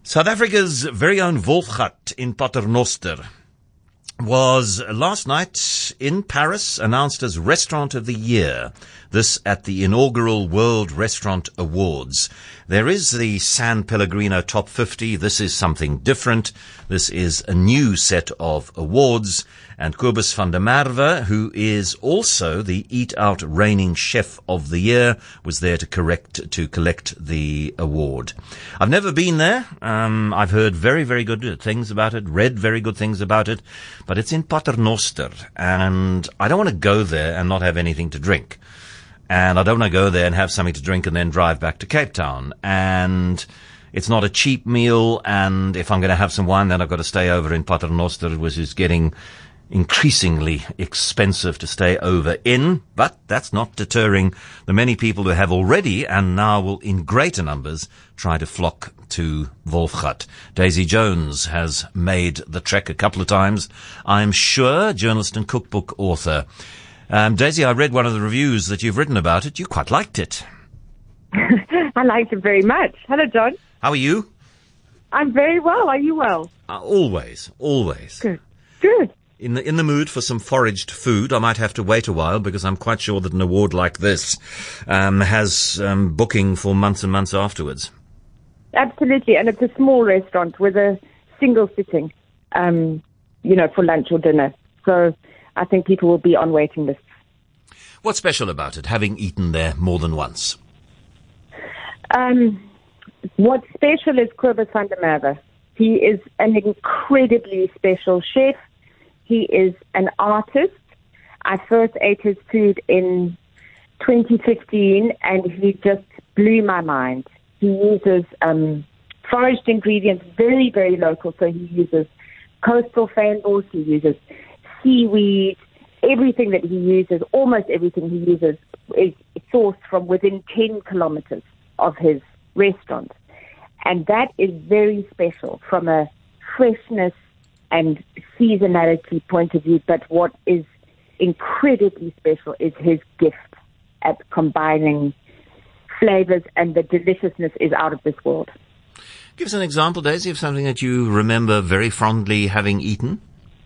South Africa's very own Wolfgat in Paternoster was last night in Paris announced as Restaurant of the Year. This at the inaugural World Restaurant Awards. There is the San Pellegrino Top 50. This is something different. This is a new set of awards. And Kobus van der Merwe, who is also the Eat Out Reigning Chef of the Year, was there to collect the award. I've never been there. I've heard very, very good things about it, read very good things about it, but it's in Paternoster, and I don't want to go there and not have anything to drink. And I don't want to go there and have something to drink and then drive back to Cape Town. And it's not a cheap meal, and if I'm going to have some wine, then I've got to stay over in Paternoster, which is getting increasingly expensive to stay over in, but that's not deterring the many people who have already and now will in greater numbers try to flock to Wolfgat. Daisy Jones has made the trek a couple of times, I'm sure, journalist and cookbook author. Daisy, I read one of the reviews that you've written about it. You quite liked it. I liked it very much. Hello, John. How are you? I'm very well. Are you well? Always. Good. In the mood for some foraged food. I might have to wait a while because I'm quite sure that an award like this has booking for months and months afterwards. Absolutely, and it's a small restaurant with a single sitting, for lunch or dinner. So I think people will be on waiting lists. What's special about it, having eaten there more than once? What's special is Kobus van der Merwe. He is an incredibly special chef. He is an artist. I first ate his food in 2015, and he just blew my mind. He uses foraged ingredients, very, very local. So he uses coastal fynbos, he uses seaweed. Everything that he uses, almost everything he uses, is sourced from within 10 kilometers of his restaurant. And that is very special from a freshness and seasonality point of view. But what is incredibly special is his gift at combining flavors, and the deliciousness is out of this world. Give us an example, Daisy, of something that you remember very fondly having eaten.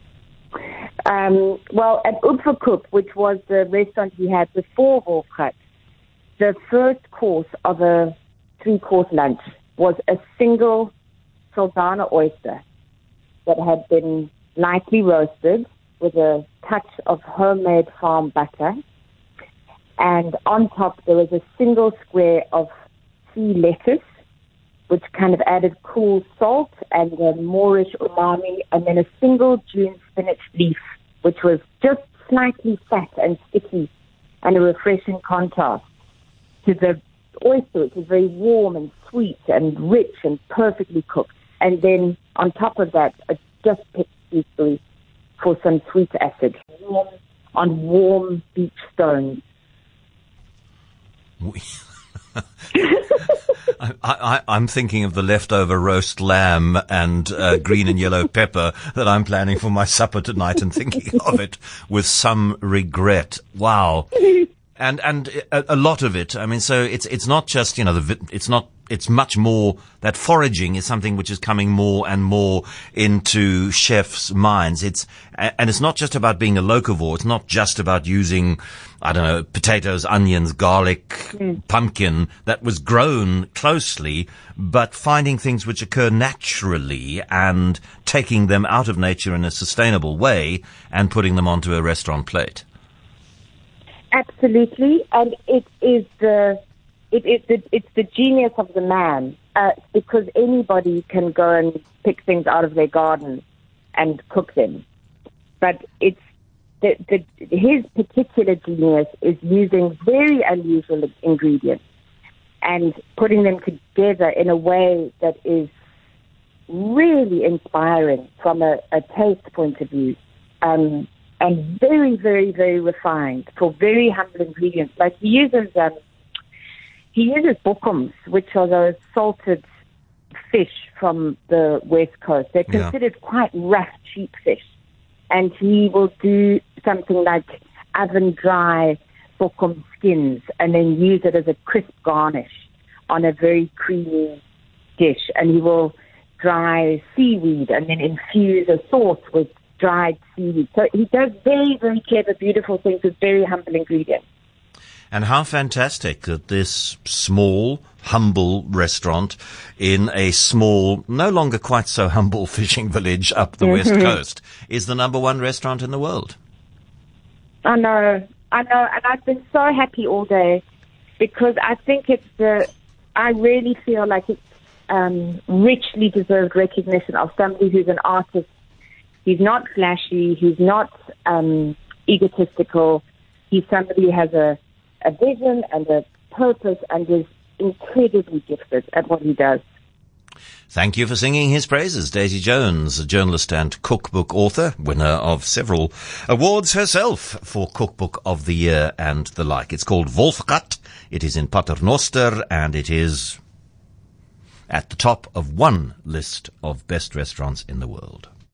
Well, at Upverkoop, which was the restaurant he had before Wolfgat, the first course of a 3-course lunch was a single Saldanha oyster that had been lightly roasted with a touch of homemade farm butter. And on top, there was a single square of sea lettuce, which kind of added cool salt and a Moorish umami, and then a single June spinach leaf, which was just slightly fat and sticky and a refreshing contrast to the oyster, which is very warm and sweet and rich and perfectly cooked. And then on top of that, a just picked seafood for some sweet acid on warm beach stones. I'm thinking of the leftover roast lamb and green and yellow pepper that I'm planning for my supper tonight, and thinking of it with some regret. Wow. And a lot of it. I mean, so it's not just, it's much more, that foraging is something which is coming more and more into chefs' minds. And it's not just about being a locavore. It's not just about using, potatoes, onions, garlic, pumpkin that was grown closely, but finding things which occur naturally and taking them out of nature in a sustainable way and putting them onto a restaurant plate. Absolutely, and it's the genius of the man, because anybody can go and pick things out of their garden and cook them, but it's his particular genius is using very unusual ingredients and putting them together in a way that is really inspiring from a taste point of view. And very, very, very refined for very humble ingredients. Like he uses bokkums, which are those salted fish from the West Coast. They're considered quite rough, cheap fish. And he will do something like oven dry bokkum skins and then use it as a crisp garnish on a very creamy dish. And he will dry seaweed and then infuse a sauce with dried seaweed. So he does very, very clever, beautiful things with very humble ingredients. And how fantastic that this small, humble restaurant in a small, no longer quite so humble fishing village up the West Coast is the number one restaurant in the world. I know. And I've been so happy all day because I think I really feel like it's richly deserved recognition of somebody who's an artist. He's not flashy. He's not egotistical. He's somebody who has a vision and a purpose and is incredibly gifted at what he does. Thank you for singing his praises, Daisy Jones, a journalist and cookbook author, winner of several awards herself for Cookbook of the Year and the like. It's called Wolfgat. It is in Paternoster, and it is at the top of one list of best restaurants in the world.